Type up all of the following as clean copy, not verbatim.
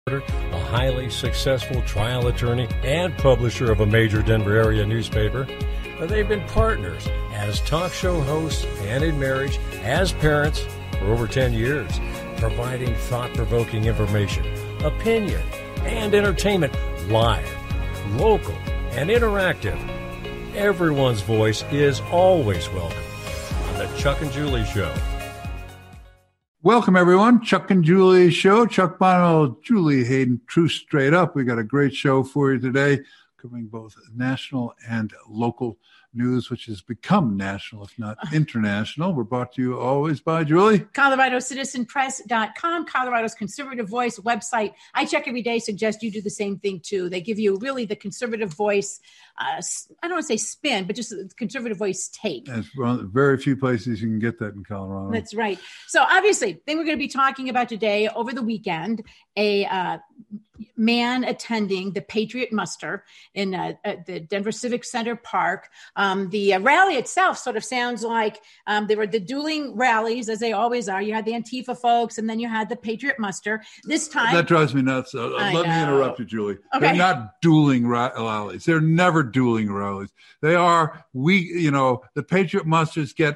a highly successful trial attorney and publisher of a major Denver area newspaper. They've been partners as talk show hosts and in marriage, as parents for over 10 years, providing thought-provoking information, opinion, and entertainment live, local, and interactive. Everyone's voice is always welcome on the Chuck and Julie Show. Welcome, everyone. Chuck and Julie Show. Chuck Bonnell, Julie Hayden, True Straight Up. We got a great show for you today, covering both national and local news, which has become national, if not international. We're brought to you always by Julie. ColoradoCitizenPress.com, Colorado's conservative voice website. I check every day, suggest you do the same thing too. They give you really the conservative voice, I don't want to say spin, but just the conservative voice take. That's one of the very few places you can get that in Colorado. That's right. So obviously, thing we're going to be talking about today, over the weekend, a man attending the Patriot Muster in the Denver Civic Center Park. The rally itself sort of sounds like there were the dueling rallies, as they always are. You had the Antifa folks, and then you had the Patriot Muster. This time... That drives me nuts. Let me interrupt you, Julie. Okay. They're not dueling rallies. They're never dueling rallies. They are, the Patriot Musters go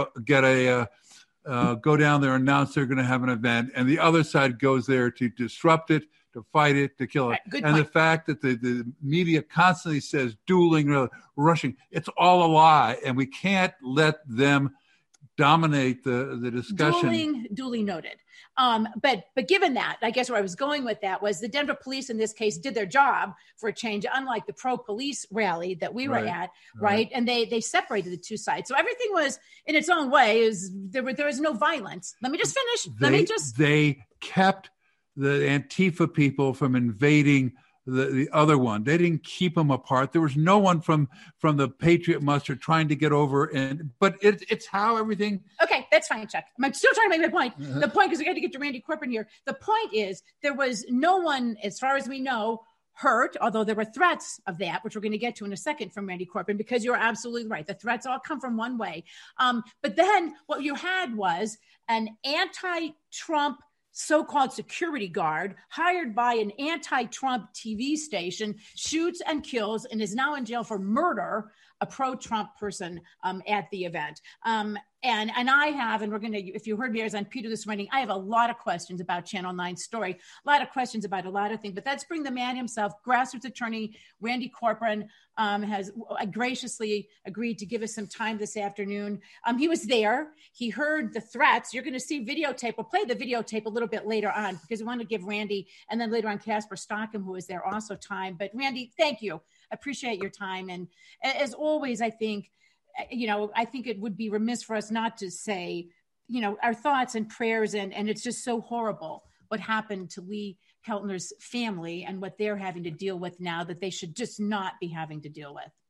down there, announce they're going to have an event, and the other side goes there to disrupt it, to fight it, to kill it. Right, and point. The fact that the media constantly says dueling, rushing, it's all a lie, and we can't let them dominate the discussion. Duly noted. But given that, I guess where I was going with that was the Denver police in this case did their job for a change, unlike the pro-police rally that we were at, right? And they separated the two sides. So everything was in its own way. There was no violence. Let me just finish. They kept the Antifa people from invading the other one. They didn't keep them apart. There was no one from the Patriot Muster trying to get over, but it's how everything. Okay, that's fine, Chuck. I'm still trying to make my point. The point, because we got to get to Randy Corcoran here. The point is there was no one, as far as we know, hurt, although there were threats of that, which we're going to get to in a second from Randy Corcoran, because you're absolutely right. The threats all come from one way. But then what you had was an anti-Trump so-called security guard hired by an anti-Trump TV station shoots and kills and is now in jail for murder a pro-Trump person at the event. And I have, and we're going to, if you heard me as on Peter this morning, I have a lot of questions about Channel 9's story, a lot of questions about a lot of things, but let's bring the man himself, grassroots attorney Randy Corcoran, has graciously agreed to give us some time this afternoon. He was there. He heard the threats. You're going to see videotape. We'll play the videotape a little bit later on because we want to give Randy and then later on Casper Stockham, who was there, also time. But Randy, thank you. Appreciate your time. And as always, I think it would be remiss for us not to say, our thoughts and prayers. And it's just so horrible what happened to Lee Keltner's family and what they're having to deal with now that they should just not be having to deal with.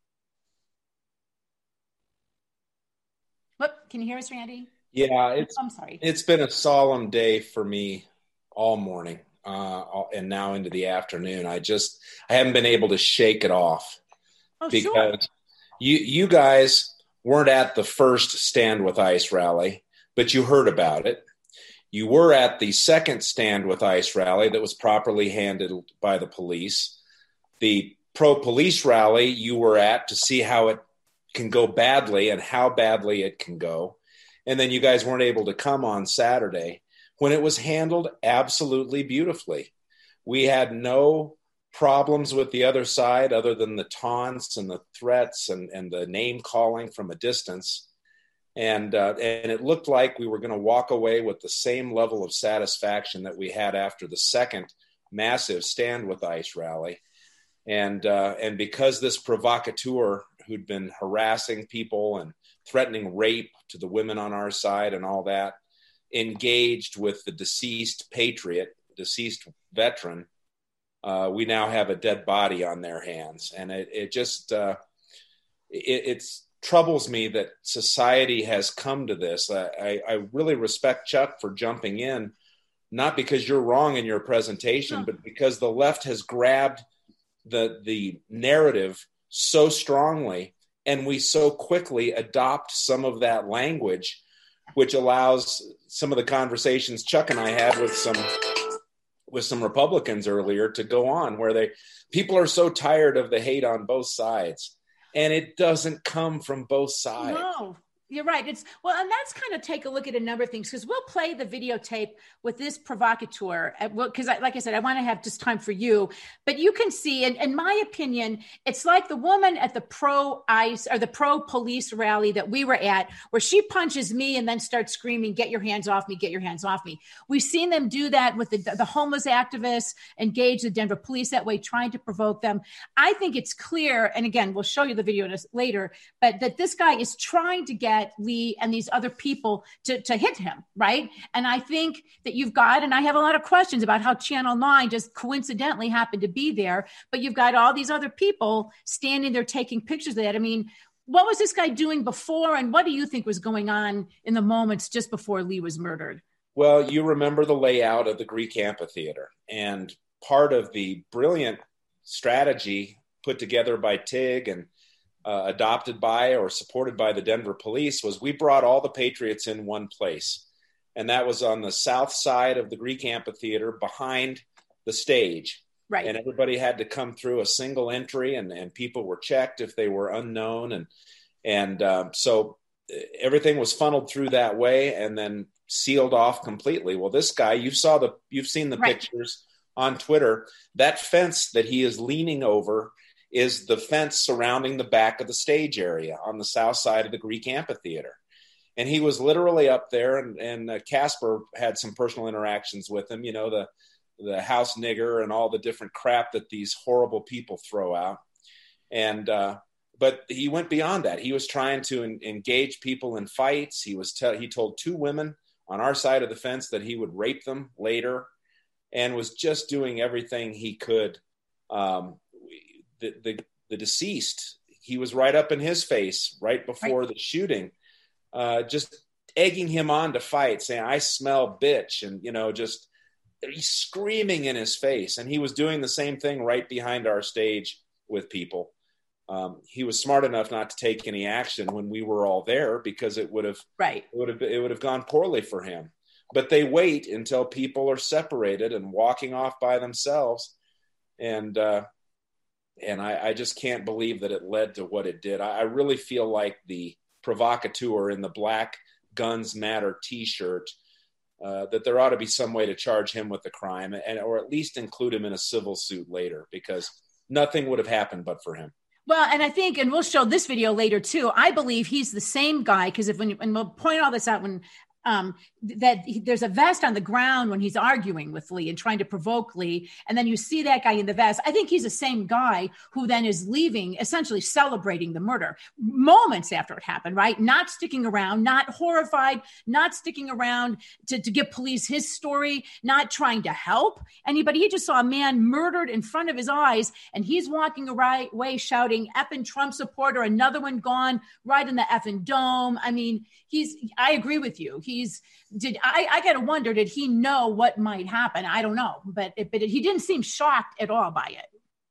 Whoop, can you hear us, Randy? Yeah, I'm sorry. It's been a solemn day for me all morning and now into the afternoon. I haven't been able to shake it off because sure. You guys weren't at the first Stand With ICE rally, but you heard about it. You were at the second Stand With ICE rally that was properly handled by the police. The pro-police rally you were at to see how it can go badly and how badly it can go. And then you guys weren't able to come on Saturday when it was handled absolutely beautifully. We had no problems with the other side other than the taunts and the threats and the name calling from a distance. And it looked like we were going to walk away with the same level of satisfaction that we had after the second massive Stand With ICE rally. And because this provocateur who'd been harassing people and threatening rape to the women on our side and all that, engaged with the deceased veteran, we now have a dead body on their hands. And it troubles me that society has come to this. I really respect Chuck for jumping in, not because you're wrong in your presentation, but because the left has grabbed the narrative so strongly, and we so quickly adopt some of that language, which allows some of the conversations Chuck and I had with with some Republicans earlier to go on, where people are so tired of the hate on both sides, and it doesn't come from both sides. No. You're right. And that's kind of take a look at a number of things, because we'll play the videotape with this provocateur. Because, like I said, I want to have just time for you. But you can see, in my opinion, it's like the woman at the pro-ICE or the pro-police rally that we were at, where she punches me and then starts screaming, "Get your hands off me, get your hands off me." We've seen them do that with the homeless activists, engage the Denver police that way, trying to provoke them. I think it's clear, and again, we'll show you the video later, but that this guy is trying to get Lee and these other people to hit him, right? And I think that you've got, and I have a lot of questions about how Channel 9 just coincidentally happened to be there, but you've got all these other people standing there taking pictures of that. I mean, what was this guy doing before, and what do you think was going on in the moments just before Lee was murdered? Well, you remember the layout of the Greek amphitheater, and part of the brilliant strategy put together by TIG and adopted by or supported by the Denver police was we brought all the Patriots in one place. And that was on the south side of the Greek amphitheater behind the stage. Right. And everybody had to come through a single entry, and people were checked if they were unknown. And so everything was funneled through that way and then sealed off completely. Well, this guy, you've seen the pictures on Twitter. That fence that he is leaning over is the fence surrounding the back of the stage area on the south side of the Greek amphitheater. And he was literally up there, and Casper had some personal interactions with him, the house nigger and all the different crap that these horrible people throw out. And, but he went beyond that. He was trying to engage people in fights. He told two women on our side of the fence that he would rape them later, and was just doing everything he could. The deceased, he was right up in his face right before the shooting, just egging him on to fight, saying, "I smell bitch," and just he's screaming in his face. And he was doing the same thing right behind our stage with people. He was smart enough not to take any action when we were all there, because it would have gone poorly for him. But they wait until people are separated and walking off by themselves, and I just can't believe that it led to what it did. I really feel like the provocateur in the Black Guns Matter T-shirt, that there ought to be some way to charge him with the crime, or at least include him in a civil suit later, because nothing would have happened but for him. Well, and I think, and we'll show this video later too, I believe he's the same guy, because and we'll point all this out when there's a vest on the ground when he's arguing with Lee and trying to provoke Lee. And then you see that guy in the vest. I think he's the same guy who then is leaving, essentially celebrating the murder moments after it happened, right? Not sticking around, not horrified, not sticking around to give police his story, not trying to help anybody. He just saw a man murdered in front of his eyes, and he's walking away shouting effing Trump supporter, another one gone right in the effing dome. I mean, I agree with you. I got to wonder, did he know what might happen? I don't know, but he didn't seem shocked at all by it.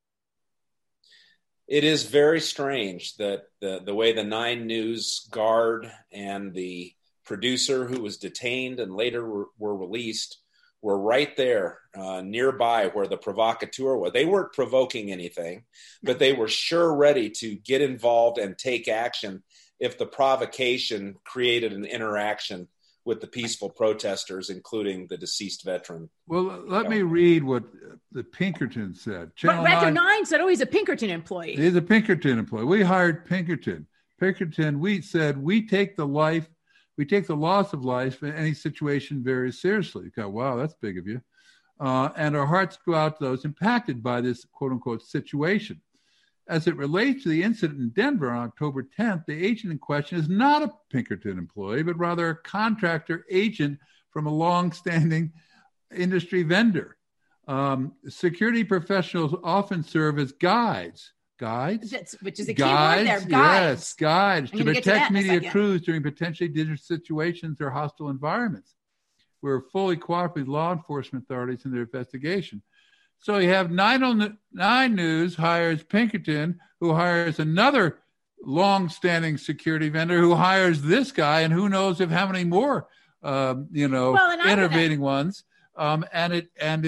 It is very strange that the way the 9 News guard and the producer who was detained and later were released were right there nearby where the provocateur was. They weren't provoking anything, but they were sure ready to get involved and take action if the provocation created an interaction with the peaceful protesters, including the deceased veteran. Well, let me read what the Pinkerton said. Channel 9 said, he's a Pinkerton employee. He's a Pinkerton employee. We hired Pinkerton. We said, we take the loss of life in any situation very seriously. God, wow, that's big of you. And our hearts go out to those impacted by this quote unquote situation. As it relates to the incident in Denver on October 10th, the agent in question is not a Pinkerton employee, but rather a contractor agent from a long-standing industry vendor. Security professionals often serve as guides. Which is a key word there, guides. Yes, guides to protect media crews during potentially dangerous situations or hostile environments. We're fully cooperating with law enforcement authorities in their investigation. So you have 9 News hires Pinkerton, who hires another long-standing security vendor, who hires this guy, and who knows how many more, innovating ones. And it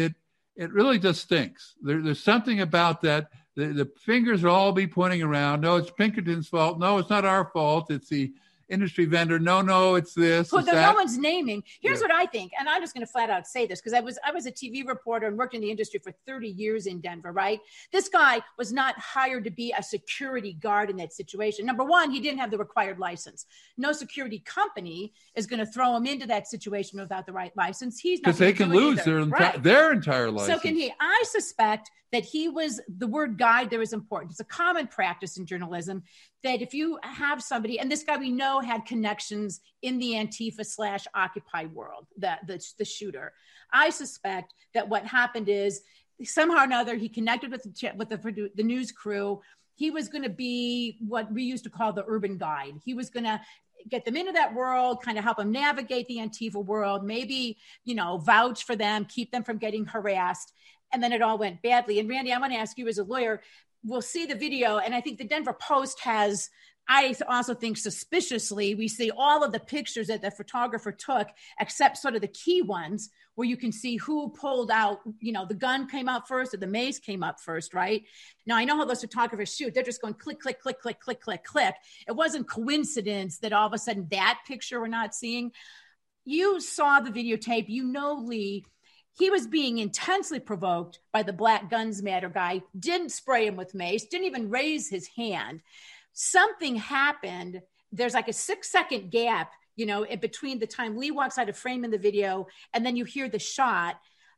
it really just stinks. There's something about that. The fingers will all be pointing around. No, it's Pinkerton's fault. No, it's not our fault. It's the industry vendor. No, it's this. Well, no one's naming. Here's what I think, and I'm just going to flat out say this because I was a TV reporter and worked in the industry for 30 years in Denver, right? This guy was not hired to be a security guard in that situation. Number one, he didn't have the required license. No security company is going to throw him into that situation without the right license. He's not because they can lose their entire license. So can he? I suspect that the word guide there is important. It's a common practice in journalism that if you have somebody, and this guy we know had connections in the Antifa/Occupy world, the shooter. I suspect that what happened is somehow or another he connected with the news crew. He was going to be what we used to call the urban guide. He was going to get them into that world, kind of help them navigate the Antifa world, maybe, vouch for them, keep them from getting harassed. And then it all went badly. And Randy, I want to ask you as a lawyer, we'll see the video. And I think the Denver Post has, I also think suspiciously, we see all of the pictures that the photographer took, except sort of the key ones where you can see who pulled out, the gun came out first or the mace came up first, right? Now, I know how those photographers shoot. They're just going click, click, click, click, click, click, click. It wasn't coincidence that all of a sudden that picture we're not seeing. You saw the videotape, Lee, he was being intensely provoked by the Black Guns Matter guy, didn't spray him with mace, didn't even raise his hand. Something happened. There's like a 6-second gap, in between the time Lee walks out of frame in the video and then you hear the shot.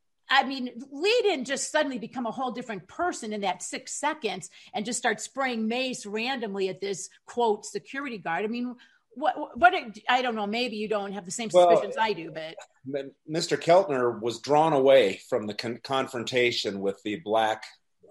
I mean, Lee didn't just suddenly become a whole different person in that 6 seconds and just start spraying mace randomly at this, quote, security guard. I mean, what I don't know, maybe you don't have the same suspicions I do, but Mr. Keltner was drawn away from the confrontation with the Black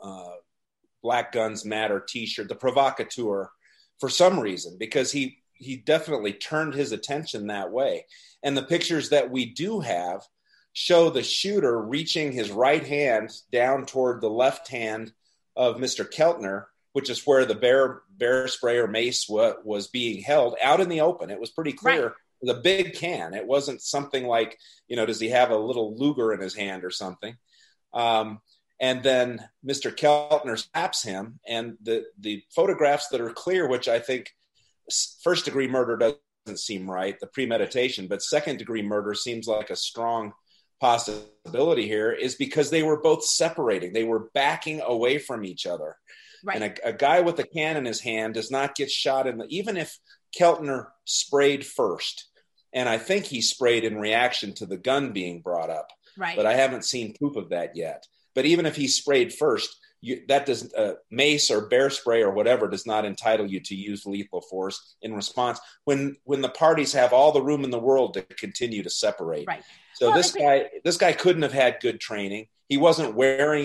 Guns Matter t-shirt, the provocateur, for some reason, because he definitely turned his attention that way. And the pictures that we do have show the shooter reaching his right hand down toward the left hand of Mr. Keltner, which is where the bear spray or mace was being held out in the open. It was pretty clear. Right. The big can. It wasn't something like, does he have a little Luger in his hand or something? And then Mr. Keltner slaps him. And the photographs that are clear, which I think first-degree murder doesn't seem right, the premeditation, but second-degree murder seems like a strong possibility here, is because they were both separating. They were backing away from each other. Right. And a guy with a can in his hand does not get shot even if Keltner sprayed first. And I think he sprayed in reaction to the gun being brought up. Right. But I haven't seen proof of that yet. But even if he sprayed first, that doesn't mace or bear spray or whatever does not entitle you to use lethal force in response when the parties have all the room in the world to continue to separate. Right. So this guy couldn't have had good training. He wasn't wearing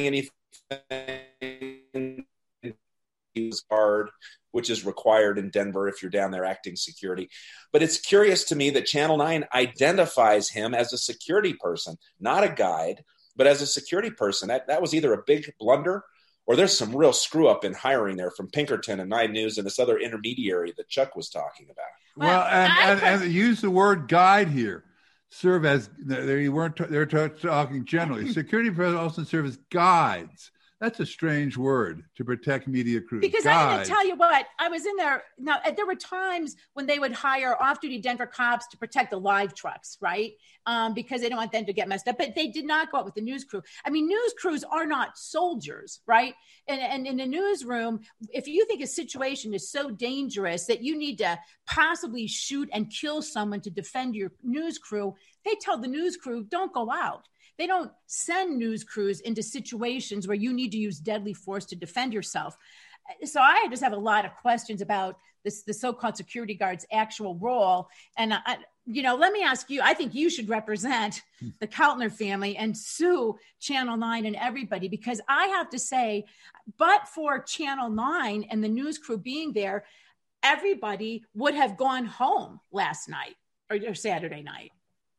anything. He was guard, which is required in Denver if you're down there acting security. But it's curious to me that Channel 9 identifies him as a security person, not a guide, but as a security person. That was either a big blunder or there's some real screw up in hiring there from Pinkerton and 9 News and this other intermediary that Chuck was talking about. Well, and use the word guide here. Serve as they're talking generally. Security personnel also serve as guides. That's a strange word to protect media crews. Because I'm going to tell you what, I was in there. Now, there were times when they would hire off-duty Denver cops to protect the live trucks, right? Because they don't want them to get messed up. But they did not go out with the news crew. I mean, news crews are not soldiers, right? And in a newsroom, if you think a situation is so dangerous that you need to possibly shoot and kill someone to defend your news crew, they tell the news crew, don't go out. They don't send news crews into situations where you need to use deadly force to defend yourself. So I just have a lot of questions about the so-called security guard's actual role. And, let me ask you, I think you should represent the Keltner family and sue Channel 9 and everybody, because I have to say, but for Channel 9 and the news crew being there, everybody would have gone home last night or Saturday night.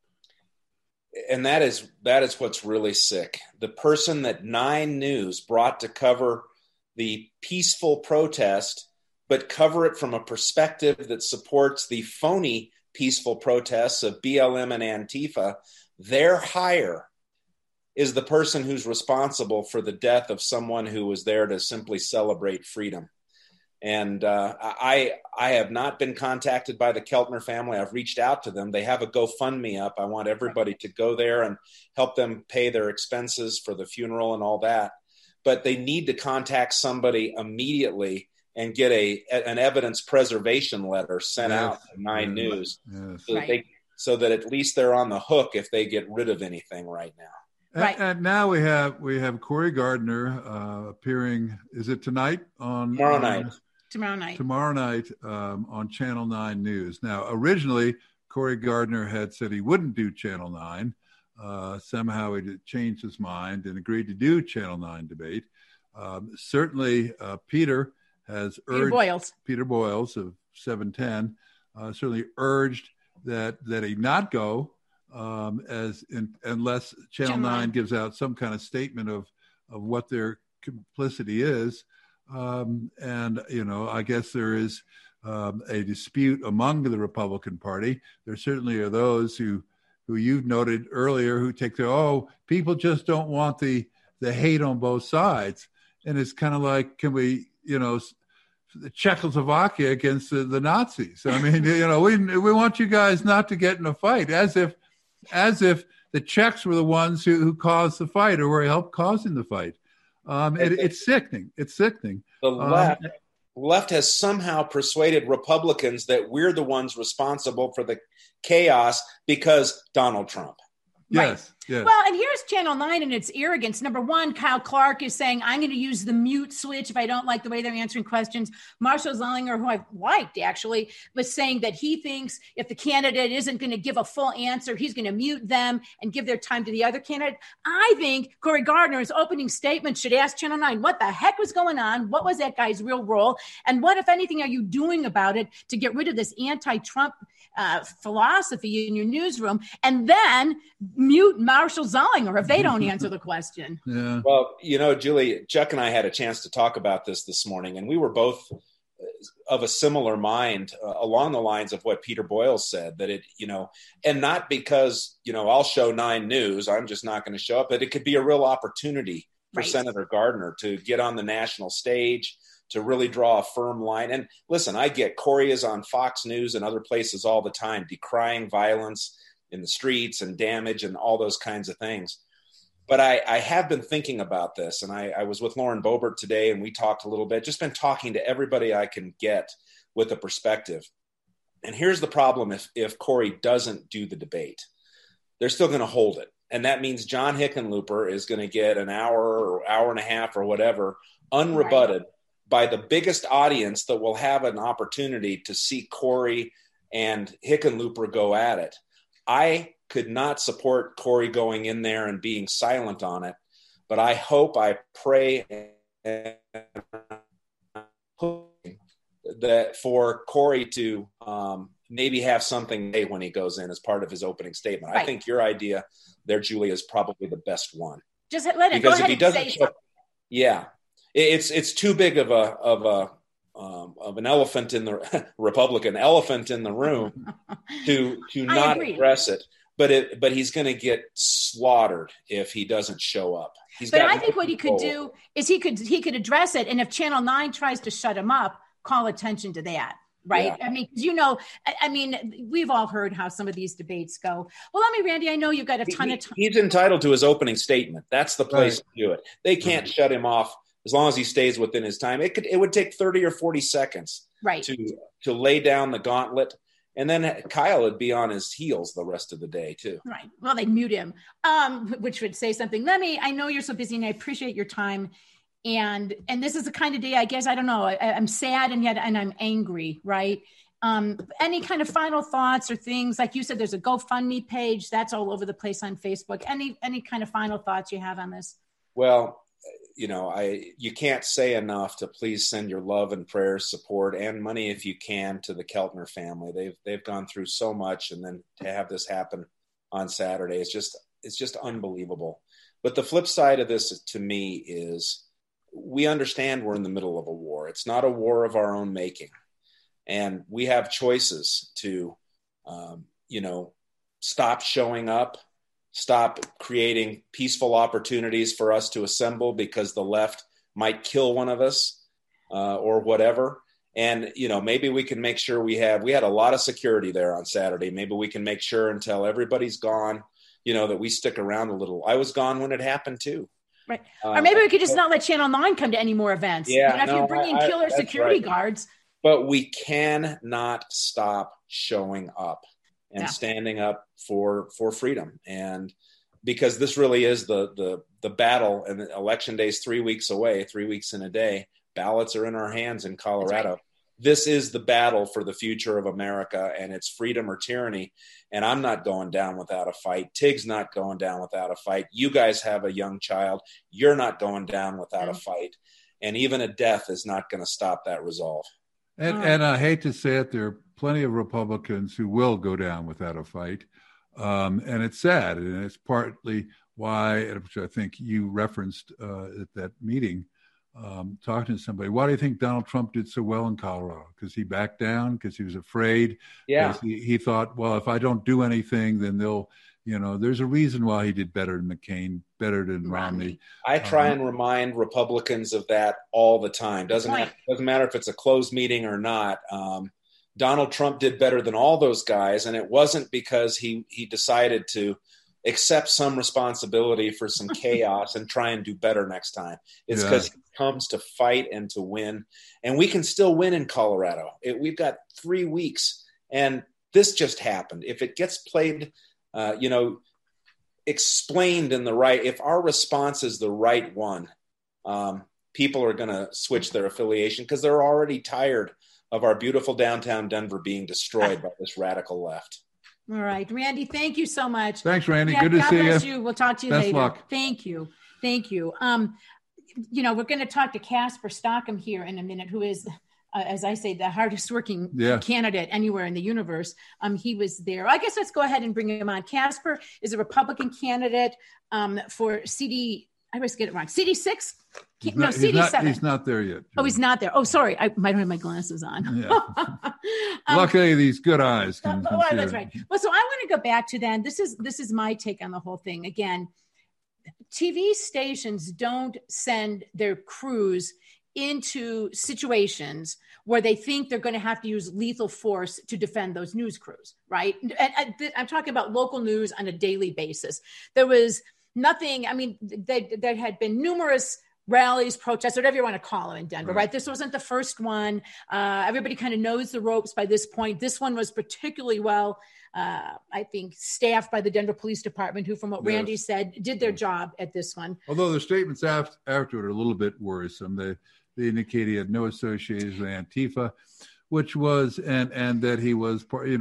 And that is what's really sick. The person that 9 News brought to cover the peaceful protest, but cover it from a perspective that supports the phony peaceful protests of BLM and Antifa, their hire is the person who's responsible for the death of someone who was there to simply celebrate freedom. And I have not been contacted by the Keltner family. I've reached out to them. They have a GoFundMe up. I want everybody to go there and help them pay their expenses for the funeral and all that. But they need to contact somebody immediately and get an evidence preservation letter sent out to 9 News so that at least they're on the hook if they get rid of anything right now. And now we have Cory Gardner appearing. Is it tonight on tomorrow night? Tomorrow night on Channel 9 News. Now, originally, Cory Gardner had said he wouldn't do Channel 9. Somehow he changed his mind and agreed to do Channel 9 debate. Certainly, Peter Boyles of 710 certainly urged that he not go unless Channel 9 gives out some kind of statement of what their complicity is. And, I guess there is a dispute among the Republican Party. There certainly are those who you've noted earlier who take people just don't want the hate on both sides. And it's kind of like, can we, Czechoslovakia against the Nazis. I mean, we want you guys not to get in a fight, as if the Czechs were the ones who caused the fight or were helped causing the fight. It's sickening. It's sickening. The left has somehow persuaded Republicans that we're the ones responsible for the chaos because Donald Trump. Yes. Yes. Well, and here's Channel 9 and its arrogance. Number one, Kyle Clark is saying, I'm going to use the mute switch if I don't like the way they're answering questions. Marshall Zollinger, who I've liked actually, was saying that he thinks if the candidate isn't going to give a full answer, he's going to mute them and give their time to the other candidate. I think Cory Gardner's opening statement should ask Channel 9, what the heck was going on? What was that guy's real role? And what, if anything, are you doing about it to get rid of this anti-Trump philosophy in your newsroom, and then mute Marshall Zollinger if they don't answer the question? Yeah. Well, Julie, Chuck and I had a chance to talk about this morning, and we were both of a similar mind along the lines of what Peter Boyles said, that and not because, I'll show 9 News, I'm just not going to show up, but it could be a real opportunity for Senator Gardner to get on the national stage, to really draw a firm line. And listen, I get Cory is on Fox News and other places all the time, decrying violence in the streets and damage and all those kinds of things. But I have been thinking about this, and I was with Lauren Boebert today, and we talked a little bit, just been talking to everybody I can get with a perspective. And here's the problem if Cory doesn't do the debate. They're still going to hold it. And that means John Hickenlooper is going to get an hour or hour and a half or whatever unrebutted by the biggest audience that will have an opportunity to see Cory and Hickenlooper go at it. I could not support Cory going in there and being silent on it, but I pray that for Cory to maybe have something when he goes in as part of his opening statement. I think your idea there, Julie, is probably the best one. Just let him go ahead and say something. Yeah. It's too big of an elephant in the Republican elephant in the room to not address it. But he's going to get slaughtered if he doesn't show up. But I think what he could do is he could address it, and if Channel 9 tries to shut him up, call attention to that. Right. Yeah. I mean, we've all heard how some of these debates go. Well, Randy, I know you've got a ton of time. He's entitled to his opening statement. That's the place to do it. They can't shut him off. As long as he stays within his time, it would take 30 or 40 seconds to lay down the gauntlet. And then Kyle would be on his heels the rest of the day too. Right. Well, they'd mute him, which would say something. I know you're so busy and I appreciate your time. And this is the kind of day, I guess, I don't know. I'm sad and I'm angry. Right. Any kind of final thoughts or things? Like you said, there's a GoFundMe page that's all over the place on Facebook. Any kind of final thoughts you have on this? Well, you can't say enough to please send your love and prayers, support, and money if you can to the Keltner family. They've gone through so much, and then to have this happen on Saturday, it's just unbelievable. But the flip side of this to me is we understand we're in the middle of a war. It's not a war of our own making, and we have choices to, stop showing up, stop creating peaceful opportunities for us to assemble because the left might kill one of us or whatever. And, maybe we can make sure we had a lot of security there on Saturday. Maybe we can make sure until everybody's gone, that we stick around a little. I was gone when it happened too. Right. Or maybe we could just not let Channel 9 come to any more events. Yeah. If you're bringing killer security guards. But we cannot stop showing up and standing up for freedom. And because this really is the battle, and election day is 3 weeks away, 3 weeks in a day. Ballots are in our hands in Colorado. Right. This is the battle for the future of America, and it's freedom or tyranny. And I'm not going down without a fight. Tig's not going down without a fight. You guys have a young child. You're not going down without a fight. And even a death is not going to stop that resolve. And I hate to say it, there are plenty of Republicans who will go down without a fight. And it's sad. And it's partly why, which I think you referenced at that meeting, talking to somebody, why do you think Donald Trump did so well in Colorado? Because he backed down, because he was afraid. Yeah. He thought, well, if I don't do anything, then they'll, there's a reason why he did better than McCain, better than Romney. I try and remind Republicans of that all the time. Doesn't matter if it's a closed meeting or not. Donald Trump did better than all those guys, and it wasn't because he decided to accept some responsibility for some chaos and try and do better next time. It's because he comes to fight and to win. And we can still win in Colorado. We've got 3 weeks, and this just happened. If it gets played, explained in the right, if our response is the right one, people are going to switch their affiliation because they're already tired of our beautiful downtown Denver being destroyed by this radical left. All right, Randy, thank you so much. Thanks, Randy. Good to see you. God bless you. We'll talk to you later. Best luck. Thank you. We're going to talk to Casper Stockham here in a minute, who is, as I say, the hardest working candidate anywhere in the universe. He was there. I guess let's go ahead and bring him on. Casper is a Republican candidate for CD. I always get it wrong. CD6? CD7. He's not there yet. Oh, he's not there. Oh, sorry. I might have my glasses on. Yeah. Luckily, these good eyes can see that's right. Well, so I want to go back to then. This is my take on the whole thing. Again, TV stations don't send their crews into situations where they think they're going to have to use lethal force to defend those news crews, right? And I'm talking about local news on a daily basis. There was nothing. I mean, there had been numerous rallies, protests, whatever you want to call them in Denver, right? This wasn't the first one. Everybody kind of knows the ropes by this point. This one was particularly well, I think, staffed by the Denver Police Department, who, from what Randy said, did their job at this one. Although the statements after it are a little bit worrisome. They indicate he had no associations with Antifa, which was, and that he was,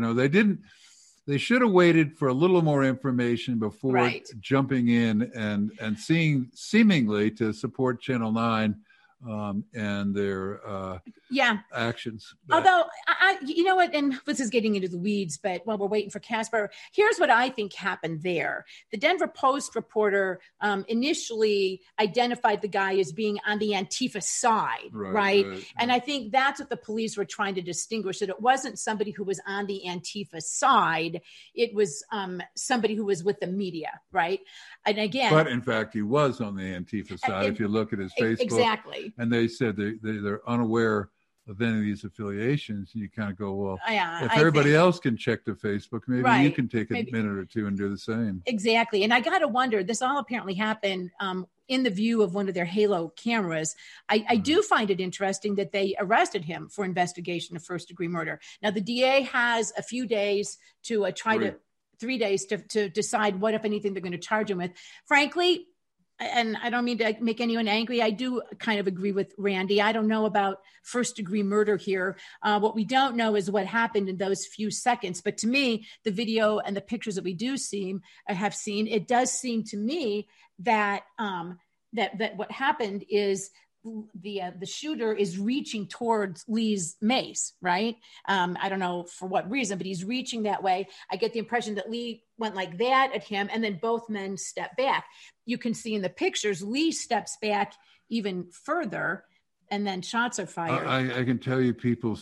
they should have waited for a little more information before jumping in and seemingly to support Channel 9 and their actions. Although, you know what, and this is getting into the weeds, but while we're waiting for Casper, here's what I think happened there. The Denver Post reporter initially identified the guy as being on the Antifa side, right? And I think that's what the police were trying to distinguish, that it wasn't somebody who was on the Antifa side. It was somebody who was with the media, right? And again, but in fact, he was on the Antifa side. If you look at his Facebook, exactly. And they said they're unaware of any of these affiliations. And you kind of go, well, if everybody else can check the Facebook, maybe you can take a minute or two and do the same. Exactly. And I got to wonder, this all apparently happened in the view of one of their Halo cameras. I do find it interesting that they arrested him for investigation of first-degree murder. Now, the DA has a few days to 3 days to decide what, if anything, they're going to charge him with. Frankly, and I don't mean to make anyone angry, I do kind of agree with Randy. I don't know about first-degree murder here. What we don't know is what happened in those few seconds. But to me, the video and the pictures that we have seen, it does seem to me that that what happened is the shooter is reaching towards Lee's mace, right? I don't know for what reason, but he's reaching that way. I get the impression that Lee went like that at him, and then both men step back. You can see in the pictures, Lee steps back even further, and then shots are fired. I can tell you, people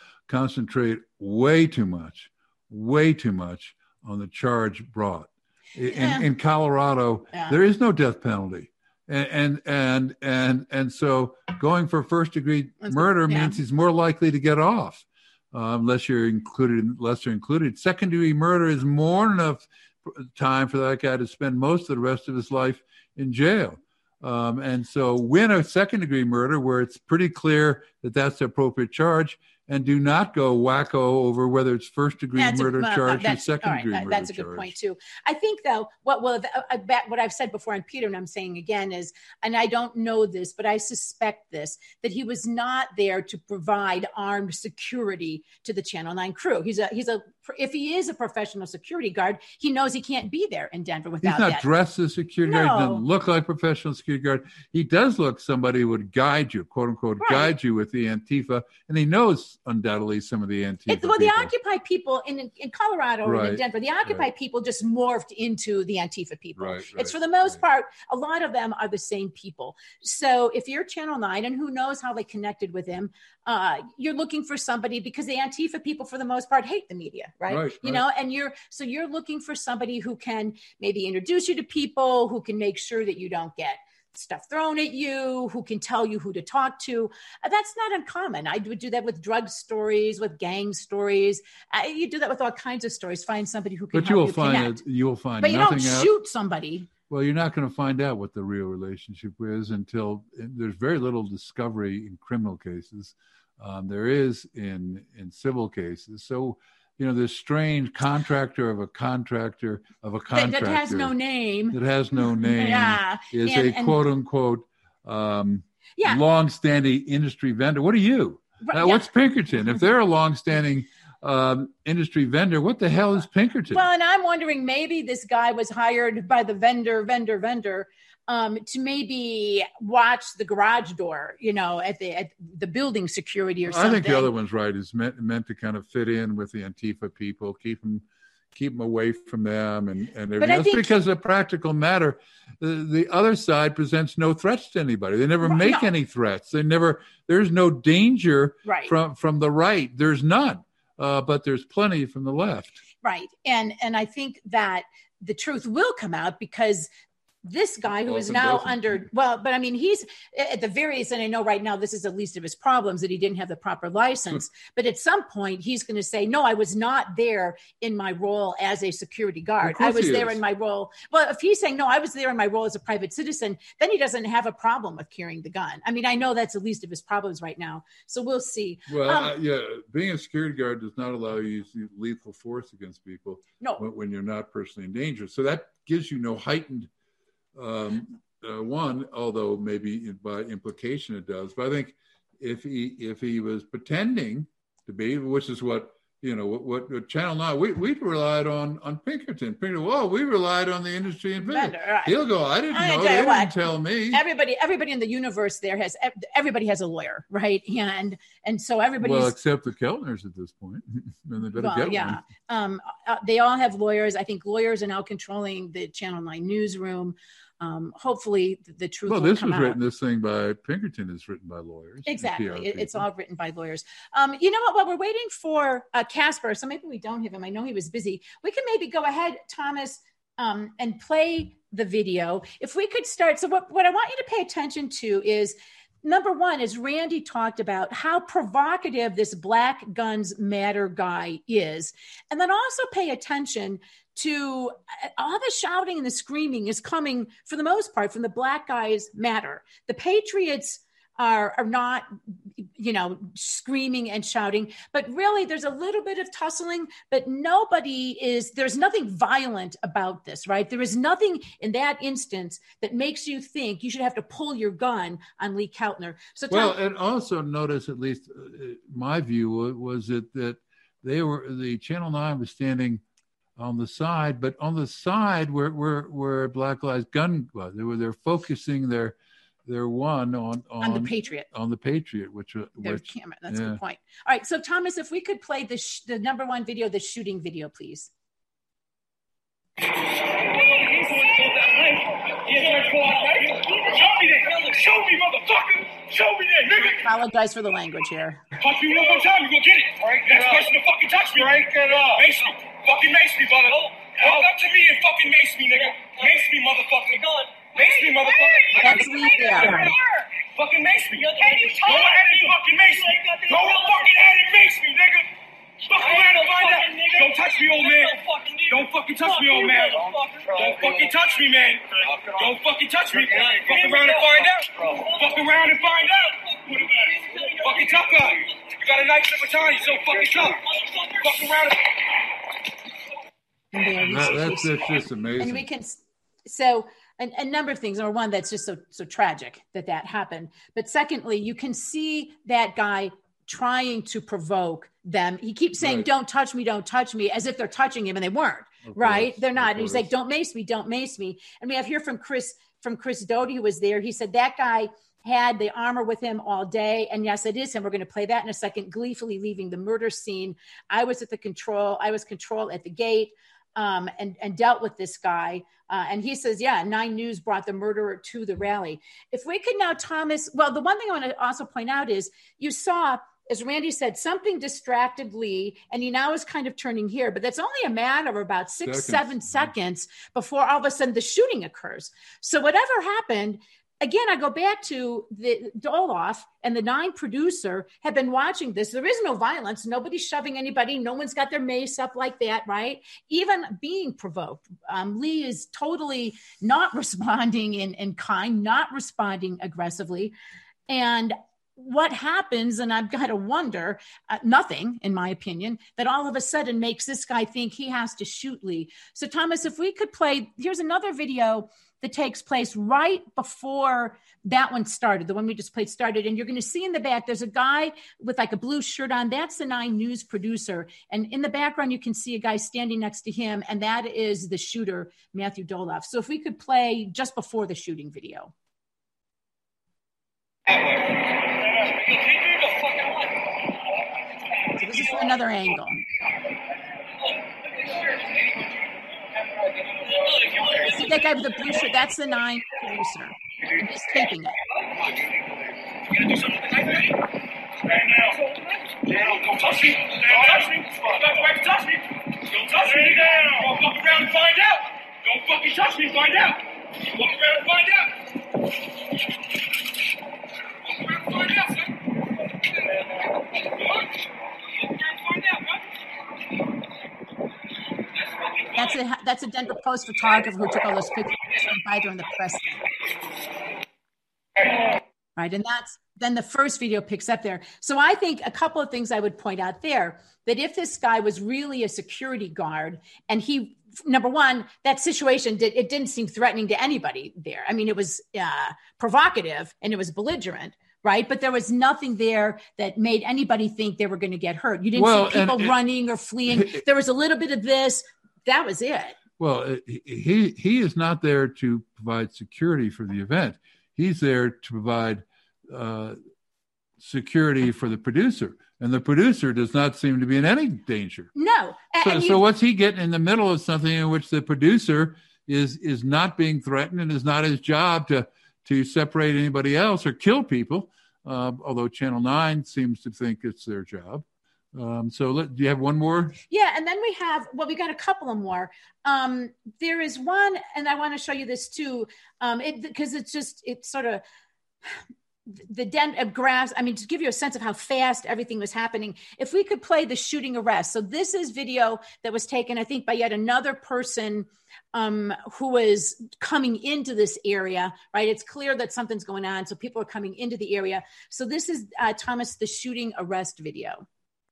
concentrate way too much on the charge brought. In Colorado, there is no death penalty. And so going for first degree murder means he's more likely to get off, unless you're included in lesser included. Second degree murder is more than enough time for that guy to spend most of the rest of his life in jail. And so win a second degree murder where it's pretty clear that that's the appropriate charge, and do not go wacko over whether it's first degree murder charge or second degree murder charge. That's a good point too. I think though, what I've said before on Peter, and I'm saying again is, and I don't know this, but I suspect this, that he was not there to provide armed security to the Channel 9 crew. If he is a professional security guard, he knows he can't be there in Denver without that. He's not dressed as a security guard. He doesn't look like a professional security guard. He does look somebody who would guide you, quote unquote, guide you with the Antifa. And he knows undoubtedly some of the Antifa people. The Occupy people in Colorado and in Denver, the Occupy people just morphed into the Antifa people. It's for the most part, a lot of them are the same people. So if you're Channel 9, and who knows how they connected with him, you're looking for somebody, because the Antifa people for the most part hate the media, right? You know, and you're looking for somebody who can maybe introduce you to people, who can make sure that you don't get stuff thrown at you, who can tell you who to talk to. That's not uncommon. I would do that with drug stories, with gang stories. You do that with all kinds of stories. Find somebody who can help you connect. You'll find but you don't shoot somebody. Well, you're not going to find out what the real relationship is until there's very little discovery in criminal cases. There is in civil cases. So, you know, this strange contractor of a contractor of a contractor that has no name. That has no name. Is a quote unquote long-standing industry vendor. What are you? What's Pinkerton? If they're a long-standing industry vendor, what the hell is Pinkerton? Well, and I'm wondering, maybe this guy was hired by the vendor to maybe watch the garage door, you know, at the building security or something. I think the other one's right. It's meant to kind of fit in with the Antifa people, keep them away from them, and everything. That's because of practical matter. The other side presents no threats to anybody. They never make any threats. There's no danger from the right. There's none. But there's plenty from the left. Right. And I think that the truth will come out, because this guy who is now but I mean, he's at the various, and I know right now this is the least of his problems, that he didn't have the proper license. But at some point he's going to say, no, I was not there in my role as a security guard. I was there in my role. Well, if he's saying, no, I was there in my role as a private citizen, then he doesn't have a problem with carrying the gun. I mean, I know that's the least of his problems right now. So we'll see. Well, being a security guard does not allow you to use lethal force against people when you're not personally in danger. So that gives you no heightened one, although maybe by implication it does. But I think if he was pretending to be, which is what Channel 9, we relied on Pinkerton. We relied on the industry and vendor. He'll go, I didn't know. They didn't tell me. Everybody in the universe there everybody has a lawyer, right? And so everybody. Well, except the Keltners at this point. And they better get one. They all have lawyers. I think lawyers are now controlling the Channel 9 newsroom. Hopefully the truth will come out. Well, this was written, this thing by Pinkerton is written by lawyers. Exactly. It's all written by lawyers. You know what? While we're waiting for Casper, so maybe we don't have him. I know he was busy. We can maybe go ahead, Thomas, and play the video. If we could start. So what I want you to pay attention to is, number one, is Randy talked about how provocative this Black Guns Matter guy is. And then also pay attention to all the shouting and the screaming is coming, for the most part, from the Black Guys Matter. The Patriots are not, screaming and shouting, but really there's a little bit of tussling, but there's nothing violent about this, right? There is nothing in that instance that makes you think you should have to pull your gun on Lee Keltner. So and also notice, at least my view was that the Channel 9 was standing on the side, but on the side where Black Lives Gun was, they're focusing their one on the Patriot, which camera. That's a good point. All right, so Thomas, if we could play the number one video, the shooting video, please. Show me motherfucker! Show me that, nigga! Apologize for the language here. Touch me one more time, you gonna get it. Next person to fucking touch me. Break it up. Mace me. Fucking mace me, brother. Walk up to me and fucking mace me, nigga. Mace me, motherfucker. Mace me, motherfucker. Let's leave there. Fucking mace me. Go ahead and fucking mace me. Go fucking ahead and mace me, nigga. Fuck around and find out. Don't touch me, old man. Don't fucking touch me, old man. Don't fucking touch me, man. Don't fucking touch me. Fuck around and find out. Fuck around and find out. Fucking tough guy. You got a nice little baton. You're so fucking tough. Fuck around and... That's just amazing. And we can, so a number of things. Number one, that's just so tragic that happened. But secondly, you can see that guy trying to provoke them. He keeps saying, right, don't touch me, as if they're touching him, and they weren't, right? They're not. And he's like, don't mace me. And we have here from Chris Doty, who was there. He said that guy had the armor with him all day. And yes, it is him. We're going to play that in a second. Gleefully leaving the murder scene. I was control at the gate. And dealt with this guy. And he says, 9 News brought the murderer to the rally. If we could now, Thomas, well, the one thing I want to also point out is you saw, as Randy said, something distracted Lee, and he now is kind of turning here, but that's only a matter of about 7 seconds before all of a sudden the shooting occurs. So whatever happened, again, I go back to the Doloff and the 9 producer have been watching this. There is no violence. Nobody's shoving anybody. No one's got their mace up like that, right? Even being provoked. Lee is totally not responding in kind, not responding aggressively. And what happens, and I've got to wonder, nothing, in my opinion, that all of a sudden makes this guy think he has to shoot Lee. So, Thomas, if we could play, here's another video that takes place right before that one started, the one we just played started. And you're going to see in the back, there's a guy with like a blue shirt on. That's the 9 News producer. And in the background, you can see a guy standing next to him. And that is the shooter, Matthew Doloff. So if we could play just before the shooting video. So this is from another angle. See that guy with the blue shirt? That's the 9 producer. And he's taping it. Don't touch me. Don't touch me. Don't touch me. Don't touch me. Don't fuck around and find out. Don't fucking touch me and find out. Fuck around and find out. Fuck around and find out, son. That's a Denver Post photographer who took all those pictures by during the press day. Right, and then the first video picks up there. So I think a couple of things I would point out there, that if this guy was really a security guard and he, number one, that situation, it didn't seem threatening to anybody there. I mean, it was provocative and it was belligerent. Right. But there was nothing there that made anybody think they were going to get hurt. You didn't see people running or fleeing. There was a little bit of this. That was it. Well, he is not there to provide security for the event. He's there to provide security for the producer. And the producer does not seem to be in any danger. No. So what's he getting in the middle of something in which the producer is not being threatened and is not his job to separate anybody else or kill people, although Channel 9 seems to think it's their job. Do you have one more? Yeah, and then we got a couple of more. There is one, and I want to show you this too, because it's sort of the dent of graphs. I mean, to give you a sense of how fast everything was happening, if we could play the shooting arrest. So this is video that was taken, I think, by yet another person who was coming into this area, right? It's clear that something's going on. So people are coming into the area. So this is, Thomas, the shooting arrest video.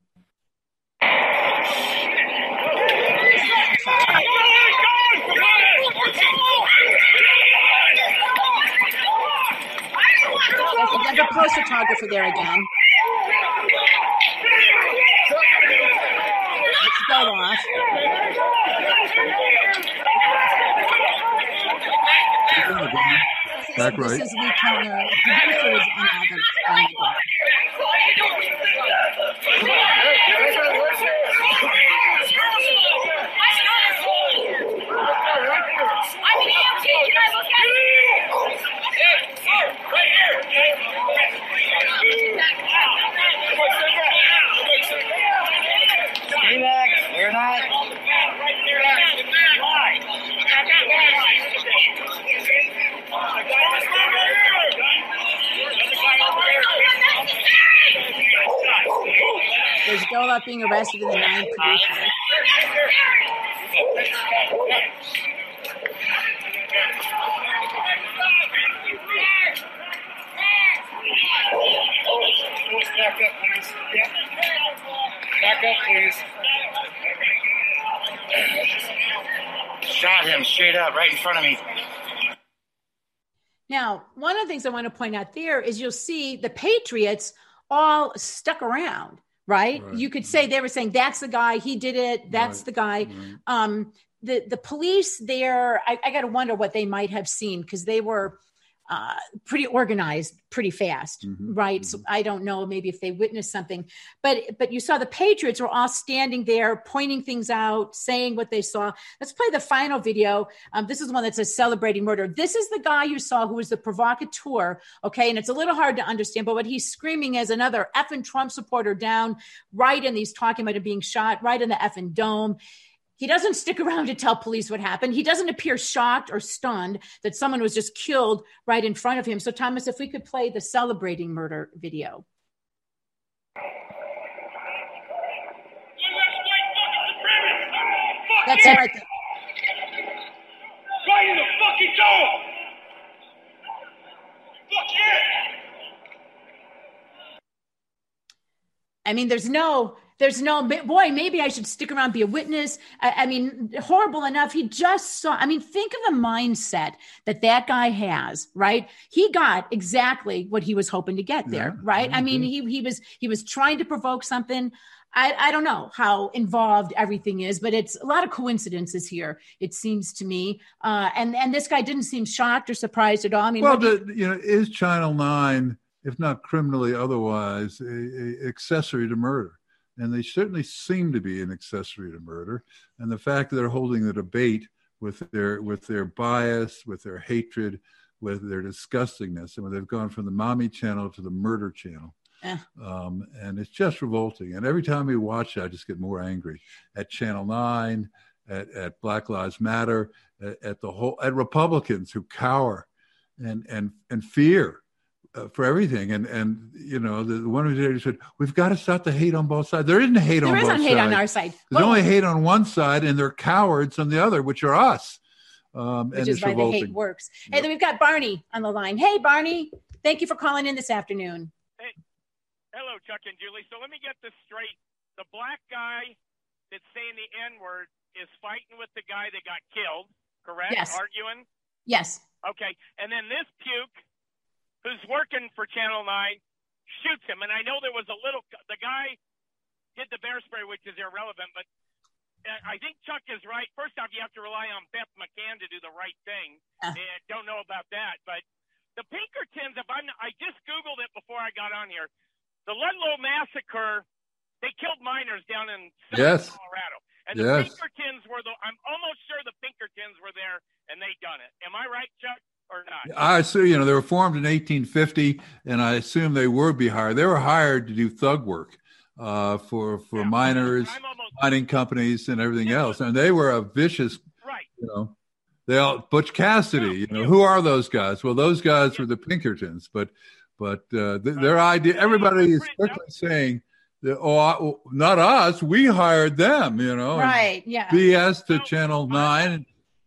There's a post photographer there again. Let's go off. Back right. This is Lee Kellner. The producer is on I'm EMT. Can I look at it? Right here. Relax. We're not. There's Doloff being arrested and the 9 producers. Back up, please. Yeah. Back up, please. Shot him straight up right in front of me. Now, one of the things I want to point out there is you'll see the Patriots all stuck around, right? You could say they were saying, that's the guy, he did it, that's the guy. The police there, I got to wonder what they might have seen, because they were pretty organized pretty fast, right? So I don't know, maybe if they witnessed something, but you saw the Patriots were all standing there, pointing things out, saying what they saw. Let's play the final video. This is the one that says celebrating murder. This is the guy you saw who was the provocateur, okay? And it's a little hard to understand, but what he's screaming is another effing Trump supporter down, right? And he's talking about it being shot right in the effing dome. He doesn't stick around to tell police what happened. He doesn't appear shocked or stunned that someone was just killed right in front of him. So, Thomas, if we could play the celebrating murder video. That's it right there. Right in the fucking dome! Fuck yeah! I mean, there's no, boy, maybe I should stick around, be a witness. I mean, horrible enough. He just saw, I mean, think of the mindset that guy has, right? He got exactly what he was hoping to get there, right? I mean, he was trying to provoke something. I don't know how involved everything is, but it's a lot of coincidences here, it seems to me. And this guy didn't seem shocked or surprised at all. I mean, well, is Channel 9, if not criminally otherwise, a accessory to murder? And they certainly seem to be an accessory to murder. And the fact that they're holding the debate with their bias, with their hatred, with their disgustingness, and when they've gone from the mommy channel to the murder channel. And it's just revolting. And every time we watch it, I just get more angry at Channel 9, at Black Lives Matter, at Republicans who cower and fear for everything. And you know, the one who said, we've got to stop the hate on both sides. There isn't hate on both sides. There isn't hate on our side. There's only hate on one side, and they're cowards on the other, which are us. Which is why the hate works. Yep. And then we've got Barney on the line. Hey, Barney, thank you for calling in this afternoon. Hey, hello, Chuck and Julie. So let me get this straight. The black guy that's saying the N-word is fighting with the guy that got killed, correct? Yes. Arguing? Yes. Okay. And then this puke, who's working for Channel 9, shoots him. And I know there was the guy did the bear spray, which is irrelevant, but I think Chuck is right. First off, you have to rely on Beth McCann to do the right thing. And don't know about that. But the Pinkertons, I just Googled it before I got on here. The Ludlow Massacre, they killed miners down in Colorado. And the Pinkertons I'm almost sure the Pinkertons were there and they done it. Am I right, Chuck? Or not? I assume, they were formed in 1850, and I assume they would be hired. They were hired to do thug work for miners, mining companies, and everything else. And they were a vicious, Butch Cassidy. Who are those guys? Well, those guys were the Pinkertons. But their idea, everybody is quickly saying, not us, we hired them. Right? Yeah. BS to Channel 9.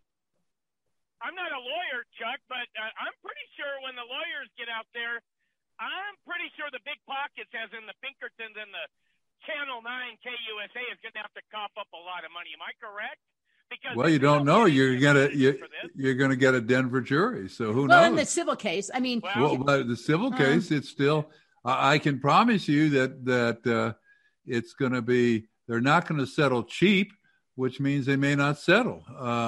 I'm not a lawyer, Chuck, but I'm pretty sure when the lawyers get out there, I'm pretty sure the big pockets, as in the Pinkertons and the Channel 9 KUSA, is going to have to cough up a lot of money. Am I correct? Because you don't know. You're gonna get a Denver jury. So who knows? Well, in the civil case, I mean, but the civil case, it's still. I can promise you that it's going to be. They're not going to settle cheap, which means they may not settle.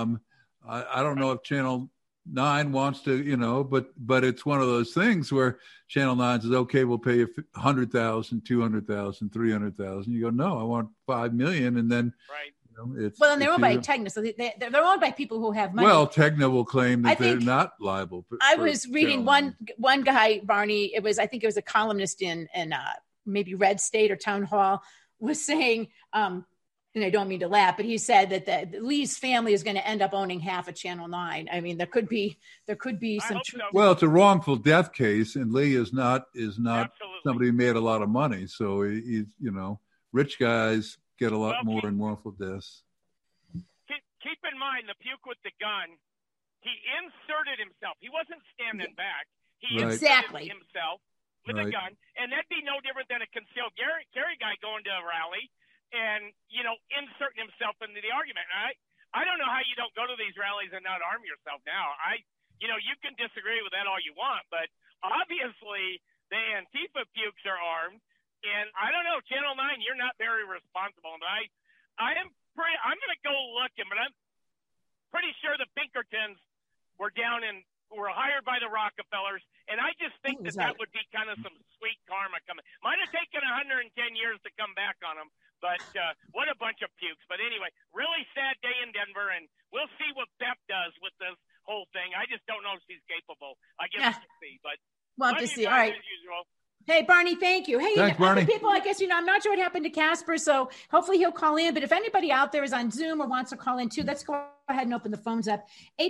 I don't know if Channel 9 wants to, but it's one of those things where Channel 9 says, okay, we'll pay you $100,000, $200,000, $300,000. You go, no, I want $5 million, and then it's and they're owned by Tegna, so they're owned by people who have money. Well, Tegna will claim that they're not liable. I was reading one guy, Barney. I think it was a columnist in maybe Red State or Town Hall, was saying. And I don't mean to laugh, but he said that the Lee's family is going to end up owning half of Channel 9. I mean, there could be some truth. So. Well, it's a wrongful death case, and Lee is not somebody who made a lot of money. So he's rich guys get a lot more in wrongful deaths. Keep in mind the puke with the gun. He inserted himself. He wasn't standing back. He inserted himself with a gun, and that'd be no different than a concealed carry guy going to a rally and inserting himself into the argument. I don't know how you don't go to these rallies and not arm yourself now. You can disagree with that all you want, but obviously the Antifa pukes are armed, and I don't know, Channel 9, you're not very responsible. And I'm going to go looking, but I'm pretty sure the Pinkertons were hired by the Rockefellers, and I just think that would be kind of some sweet karma coming. Might have taken 110 years to come back on them, but what a bunch of pukes. But anyway, really sad day in Denver, and we'll see what Beth does with this whole thing. I just don't know if she's capable. I guess we'll see, but we'll have to see. All right. Hey, Barney, thank you. Hey, thanks, Barney. People, I guess, I'm not sure what happened to Casper, so hopefully he'll call in. But if anybody out there is on Zoom or wants to call in too, let's go ahead and open the phones up.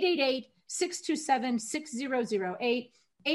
888-627-6008,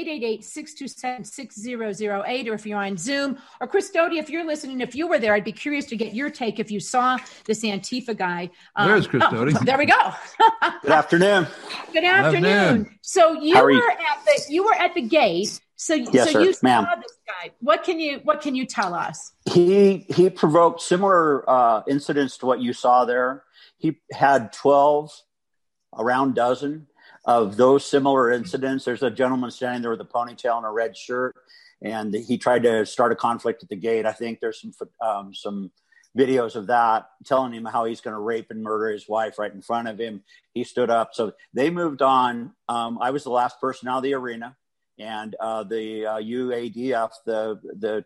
888-627-6008, or if you're on Zoom. Or Chris Doty, if you're listening, if you were there, I'd be curious to get your take if you saw this Antifa guy. There's Chris Doty. There we go. Good afternoon. Good afternoon. So you were at the gate. So you saw this guy. What can you tell us? He provoked similar incidents to what you saw there. He had 12, around dozen of those similar incidents. There's a gentleman standing there with a ponytail and a red shirt, and he tried to start a conflict at the gate. I think there's some videos of that telling him how he's going to rape and murder his wife right in front of him. He stood up. So they moved on. I was the last person out of the arena. And the UADF, the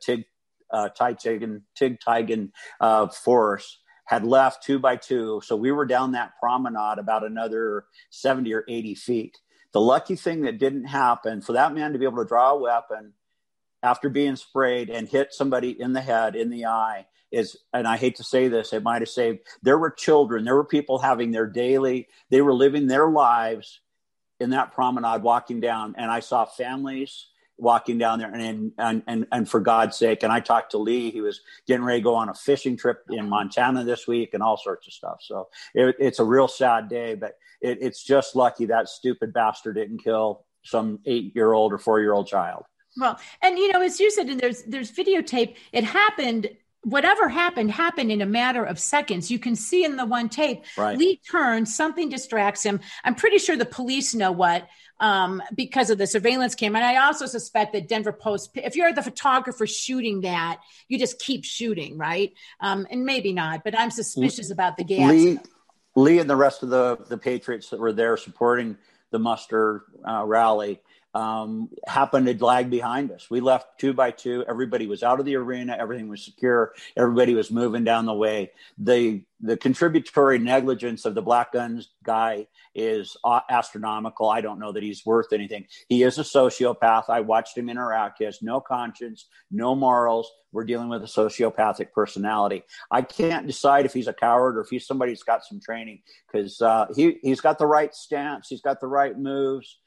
Tig-Tigan force had left 2 by 2. So we were down that promenade about another 70 or 80 feet. The lucky thing that didn't happen, for that man to be able to draw a weapon after being sprayed and hit somebody in the head, in the eye, is, and I hate to say this, it might have saved. There were children, there were people having they were living their lives in that promenade walking down, and I saw families walking down there, and for God's sake, and I talked to Lee, he was getting ready to go on a fishing trip in Montana this week and all sorts of stuff. So it's a real sad day, but it's just lucky that stupid bastard didn't kill some 8-year-old or 4-year-old child. Well, and as you said, and there's videotape, it happened. Whatever happened in a matter of seconds. You can see in the one tape, right. Lee turns, something distracts him. I'm pretty sure the police know what, because of the surveillance camera. And I also suspect that Denver Post, if you're the photographer shooting that, you just keep shooting, right? And maybe not, but I'm suspicious about the gas. Lee and the rest of the Patriots that were there supporting the muster rally happened to lag behind us. We left 2 by 2. Everybody was out of the arena. Everything was secure. Everybody was moving down the way. The contributory negligence of the Black Guns guy is astronomical. I don't know that he's worth anything. He is a sociopath. I watched him interact. He has no conscience, no morals. We're dealing with a sociopathic personality. I can't decide if he's a coward or if he's somebody who's got some training, because he's got the right stance. He's got the right moves.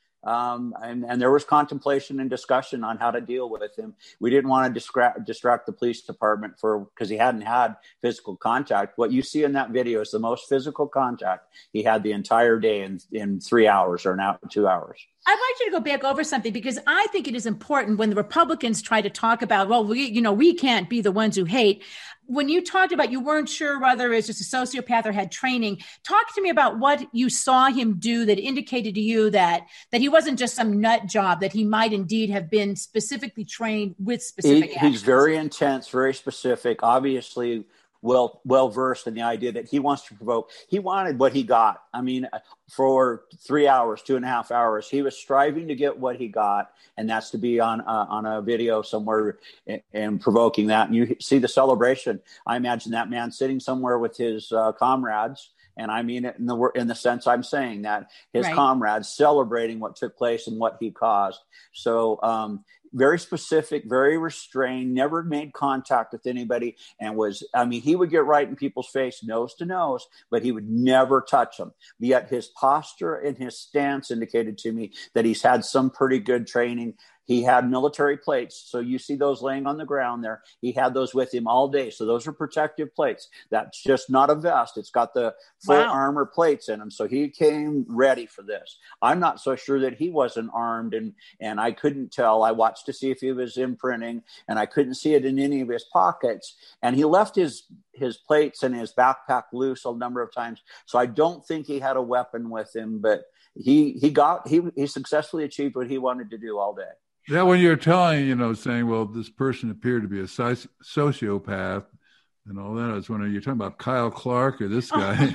And there was contemplation and discussion on how to deal with him. We didn't want to distract the police department because he hadn't had physical contact. What you see in that video is the most physical contact he had the entire day in 3 hours or now 2 hours. I'd like you to go back over something, because I think it is important when the Republicans try to talk about, well, we can't be the ones who hate. When you talked about you weren't sure whether it's just a sociopath or had training, talk to me about what you saw him do that indicated to you that he wasn't just some nut job, that he might indeed have been specifically trained with specific actions. He's very intense, very specific, obviously well-versed in the idea that he wants to provoke. He wanted what he got. I mean, for 3 hours, 2.5 hours, he was striving to get what he got, and that's to be on a video somewhere and provoking that. And you see the celebration. I imagine that man sitting somewhere with his comrades, and I mean it in the sense I'm saying that, his right. comrades celebrating what took place and what he caused. So very specific, very restrained, never made contact with anybody, and he would get right in people's face, nose to nose, but he would never touch them. Yet his posture and his stance indicated to me that he's had some pretty good training. He had military plates. So you see those laying on the ground there. He had those with him all day. So those are protective plates. That's just not a vest. It's got the full armor plates in them. So he came ready for this. I'm not so sure that he wasn't armed, and I couldn't tell. I watched to see if he was imprinting, and I couldn't see it in any of his pockets. And he left his plates and his backpack loose a number of times. So I don't think he had a weapon with him, but he successfully achieved what he wanted to do all day. Yeah, when you're telling, saying, well, this person appeared to be a sociopath and all that, I was wondering, you're talking about Kyle Clark or this guy?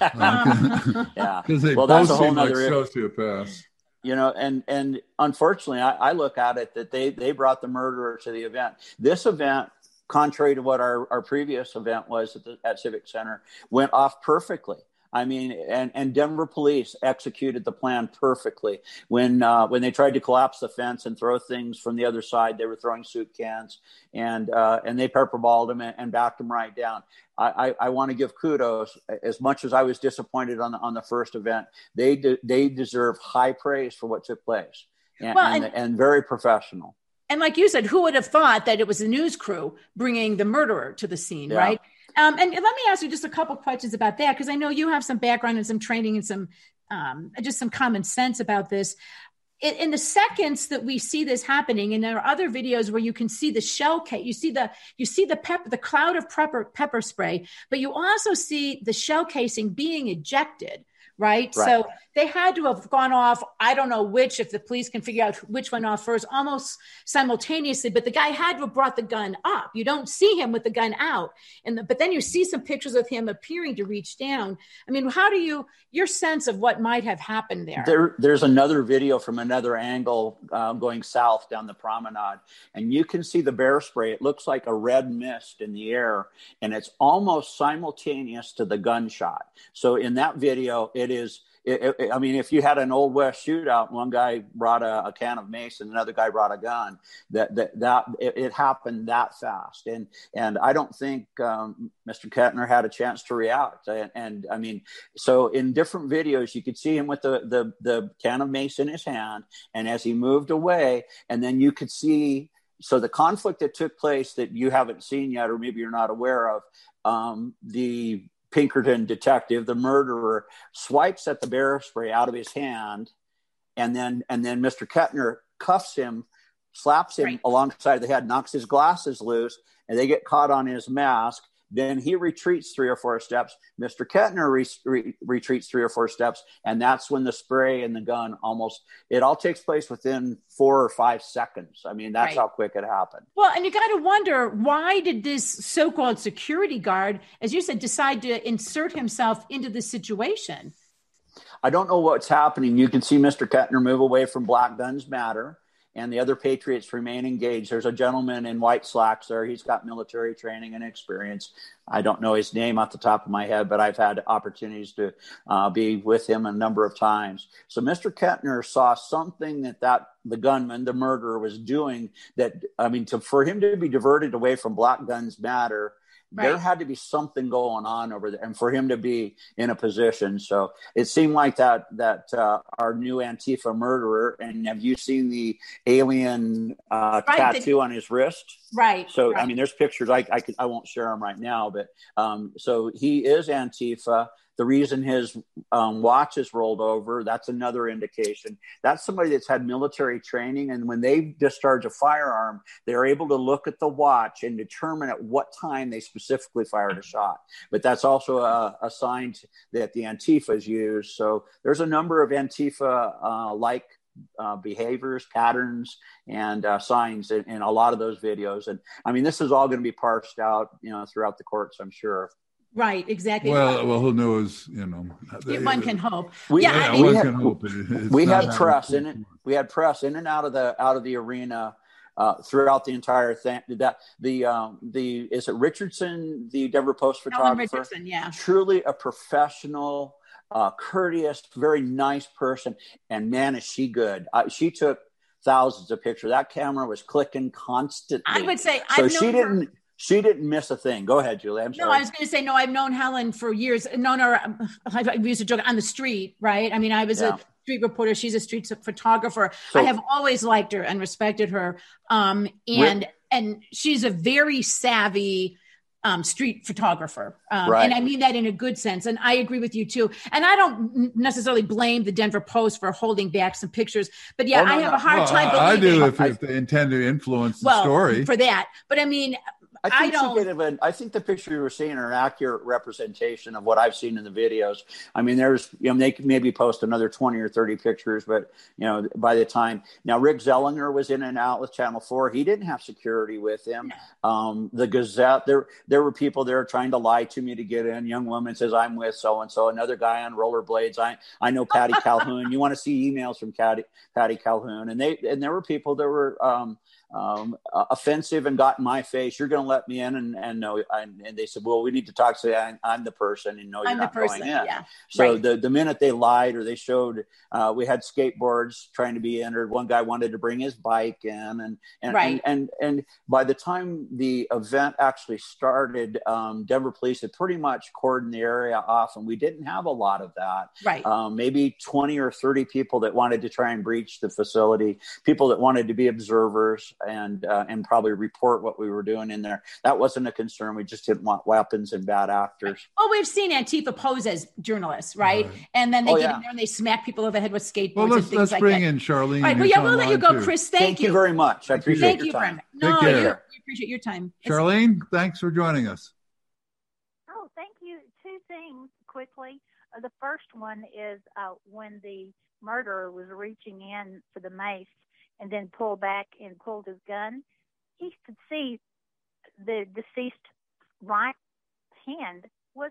Yeah, because they both that's seem like sociopaths. And unfortunately, I look at it that they brought the murderer to the event. This event, contrary to what our previous event was at Civic Center, went off perfectly. I mean, and Denver police executed the plan perfectly. When they tried to collapse the fence and throw things from the other side, they were throwing soup cans, and they pepperballed them and backed them right down. I want to give kudos. As much as I was disappointed on the first event, they deserve high praise for what took place, and very professional. And like you said, who would have thought that it was a news crew bringing the murderer to the scene, right? And let me ask you just a couple questions about that, because I know you have some background and some training and some just some common sense about this. In the seconds that we see this happening, and there are other videos where you can see the shell case, you see the cloud of pepper spray, but you also see the shell casing being ejected. Right. So they had to have gone off. I don't know which, if the police can figure out which went off first, almost simultaneously. But the guy had to have brought the gun up. You don't see him with the gun out. But then you see some pictures of him appearing to reach down. I mean, your sense of what might have happened there? There's another video from another angle going south down the promenade. And you can see the bear spray. It looks like a red mist in the air. And it's almost simultaneous to the gunshot. So in that video, I mean, if you had an Old West shootout, one guy brought a can of mace and another guy brought a gun, it happened that fast. And I don't think Mr. Kettner had a chance to react. And I mean, so in different videos, you could see him with the can of mace in his hand. And as he moved away, and then you could see, so the conflict that took place that you haven't seen yet, or maybe you're not aware of, the Pinkerton detective, the murderer, swipes at the bear spray out of his hand, and then Mr. Kettner cuffs him, slaps him alongside the head, knocks his glasses loose, and they get caught on his mask. Then he retreats 3 or 4 steps. Mr. Kettner retreats 3 or 4 steps, and that's when the spray and the gun it all takes place within 4 or 5 seconds. I mean, that's how quick it happened. Well, and you got to wonder, why did this so-called security guard, as you said, decide to insert himself into this situation? I don't know what's happening. You can see Mr. Kettner move away from Black Guns Matter, and the other patriots remain engaged. There's a gentleman in white slacks there. He's got military training and experience. I don't know his name off the top of my head, but I've had opportunities to be with him a number of times. So Mr. Kettner saw something that the gunman, the murderer, was doing for him to be diverted away from Black Guns Matter, there had to be something going on over there, and for him to be in a position. So it seemed like that our new Antifa murderer. And have you seen the alien tattoo on his wrist? Right. So I mean, there's pictures. I won't share them right now, but so he is Antifa. The reason his watch is rolled over, that's another indication. That's somebody that's had military training, and when they discharge a firearm, they're able to look at the watch and determine at what time they specifically fired a shot. But that's also a sign that the Antifas use. So there's a number of Antifa behaviors, patterns, and signs in a lot of those videos. And I mean, this is all going to be parsed out, throughout the courts, I'm sure. Right, exactly. Well, who knows? One can hope. We had press in and out of the arena throughout the entire thing. Is it Richardson, the Denver Post photographer? Richardson, yeah. Truly a professional, courteous, very nice person, and man, is she good. She took thousands of pictures. That camera was clicking constantly. I would say She didn't miss a thing. Go ahead, Julie. I'm sorry. No, I was going to say, I've known Helen for years. Known her, I used to joke, on the street, right? I mean, I was a street reporter. She's a street photographer. So, I have always liked her and respected her. And she's a very savvy street photographer. Right. And I mean that in a good sense. And I agree with you too. And I don't necessarily blame the Denver Post for holding back some pictures, but yeah, I have a hard time believing. I do if they intend to influence the story. For that. But I mean, I think the picture you were seeing are an accurate representation of what I've seen in the videos. I mean, there's, they could maybe post another 20 or 30 pictures, but by the time now Rick Zellinger was in and out with Channel 4, he didn't have security with him. No. The Gazette, there were people there trying to lie to me to get in. Young woman says, I'm with so-and-so, another guy on rollerblades. I know Patty Calhoun. You want to see emails from Patty Calhoun. And there were people that were, offensive and got in my face. You're going to let me in, and they said, well, we need to talk. So I'm the person, and no, you're not going in. Yeah. So the minute they lied or they showed, we had skateboards trying to be entered. One guy wanted to bring his bike in, and by the time the event actually started, Denver police had pretty much cordoned the area off, and we didn't have a lot of that. Right. Maybe 20 or 30 people that wanted to try and breach the facility, people that wanted to be observers and probably report what we were doing in there. That wasn't a concern. We just didn't want weapons and bad actors. Well, we've seen Antifa pose as journalists, right? And then they get in there and they smack people over the head with skateboards and things like that. Let's bring in Charlene. Right. Well, we'll let you go, Chris. Thank you very much. I appreciate your time. No, we appreciate your time. Charlene, thanks for joining us. Oh, thank you. Two things quickly. The first one is when the murderer was reaching in for the mace and then pulled back and pulled his gun, he could see the deceased right hand was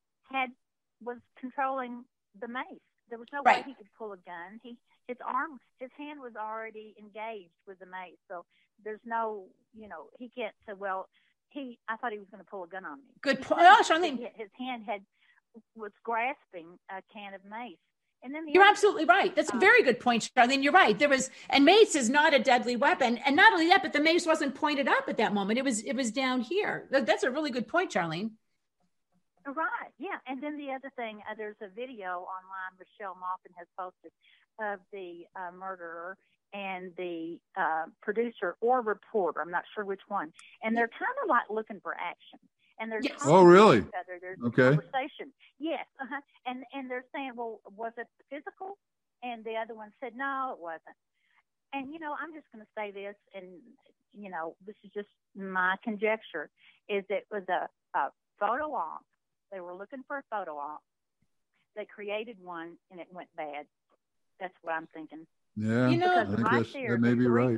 controlling the mace. There was no way he could pull a gun. His hand was already engaged with the mace. So there's no, he can't say, well, I thought he was going to pull a gun on me. Good point. Oh, Charlene. His hand was grasping a can of mace. And then you're absolutely right. That's a very good point, Charlene. You're right. And mace is not a deadly weapon. And not only that, but the mace wasn't pointed up at that moment. It was down here. That's a really good point, Charlene. Right. Yeah. And then the other thing, there's a video online Michelle Maupin has posted of the murderer and the producer or reporter. I'm not sure which one. And they're kind of like looking for action. And they're oh, really? There's okay. Conversation. Yes. And they're saying, well, was it physical? And the other one said, no, it wasn't. And, I'm just going to say this, and, this is just my conjecture, is it was a photo op. They were looking for a photo op. They created one, and it went bad. That's what I'm thinking. Yeah, I think that may be right.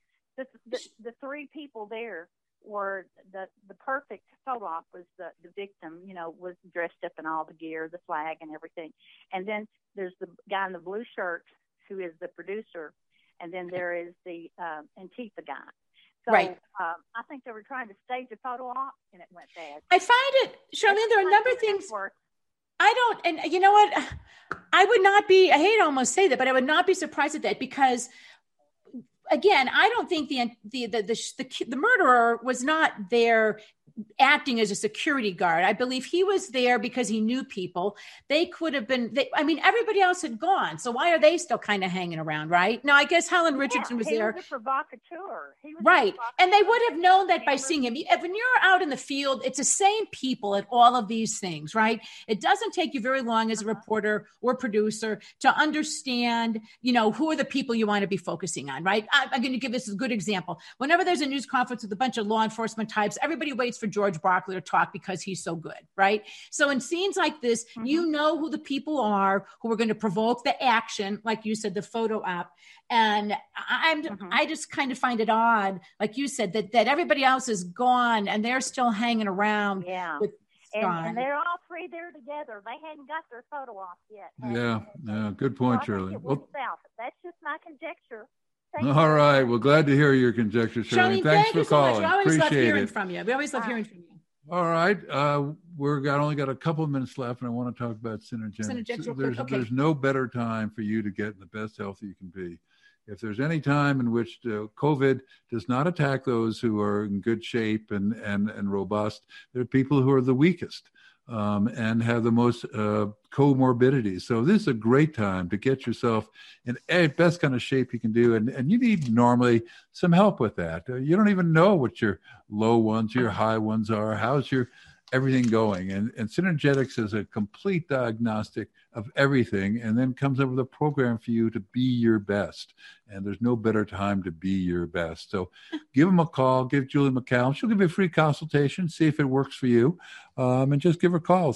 The three people there were the perfect photo op was the victim, was dressed up in all the gear, the flag and everything. And then there's the guy in the blue shirt who is the producer. And then there is the Antifa guy. So I think they were trying to stage a photo op and it went bad. I find it, Charlene, there are a number of things. And you know what? I would not be, I hate to almost say that, but I would not be surprised at that because again, I don't think the murderer was not there acting as a security guard. I believe he was there because he knew people. They could have been, everybody else had gone. So why are they still kind of hanging around, right? Now, I guess Helen Richardson was there. He was a provocateur. Right. And they would have known that by seeing him. When you're out in the field, it's the same people at all of these things, right? It doesn't take you very long as a reporter or producer to understand, who are the people you want to be focusing on, right? I'm going to give this a good example. Whenever there's a news conference with a bunch of law enforcement types, everybody waits for George Barkley to talk because he's so good, right? So in scenes like this, you know who the people are who are going to provoke the action, like you said, the photo op. And I just kind of find it odd, like you said, that everybody else is gone and they're still hanging around. Yeah. And they're all three there together. They hadn't got their photo off yet. Yeah. Good point, Shirley. That's just my conjecture. All right. Well, glad to hear your conjecture, Charlene. Thanks for calling. We always love hearing from you. We always love hearing from you. All right. We've only got a couple of minutes left, and I want to talk about Synergenics. There's no better time for you to get in the best health you can be. If there's any time in which COVID does not attack those who are in good shape and robust, there are people who are the weakest. and have the most comorbidities. So this is a great time to get yourself in best kind of shape you can do. And you need normally some help with that. You don't even know what your low ones, your high ones are. How's your everything going? And Synergetics is a complete diagnostic of everything, and then comes up with a program for you to be your best. And there's no better time to be your best. So give them a call, give Julie McCallum. She'll give you a free consultation, see if it works for you. And just give her a call,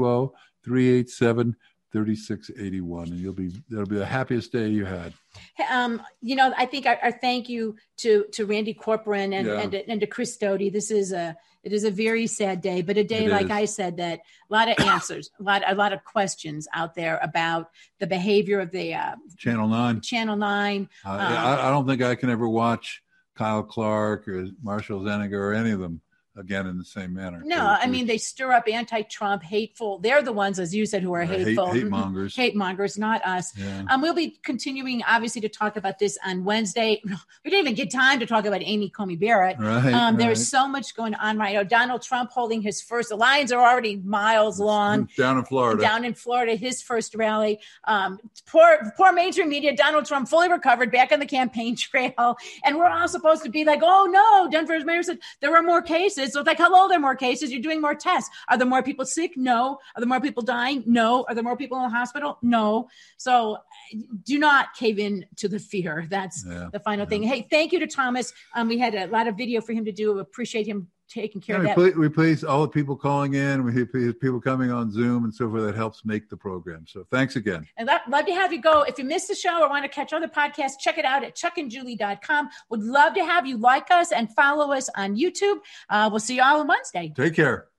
720-387-3681. And that'll be the happiest day you had. I think our thank you to Randy Corcoran and to Chris Doty. It is a very sad day, but a day, like I said, that a lot of answers, a lot of questions out there about the behavior of the Channel 9. I don't think I can ever watch Kyle Clark or Marshall Zeniger or any of them again in the same manner. No, I mean, they stir up anti-Trump, hateful. They're the ones, as you said, who are hateful. Hate mongers. Hate mongers, not us. Yeah. We'll be continuing, obviously, to talk about this on Wednesday. We didn't even get time to talk about Amy Coney Barrett. Right, There's so much going on right now. Donald Trump holding his first. The lines are already miles long. Down in Florida, his first rally. Poor mainstream media. Donald Trump fully recovered, back on the campaign trail. And we're all supposed to be like, oh, no. Denver's mayor said there were more cases. So it's like, hello, there are more cases. You're doing more tests. Are there more people sick? No. Are there more people dying? No. Are there more people in the hospital? No. So do not cave in to the fear. That's the final thing. Hey, thank you to Thomas. We had a lot of video for him to do. Appreciate him taking care of that. We please all the people calling in. We please people coming on Zoom and so forth. That helps make the program. So thanks again. And love to have you go. If you missed the show or want to catch other podcasts, check it out at chuckandjulie.com. Would love to have you like us and follow us on YouTube. We'll see you all on Wednesday. Take care.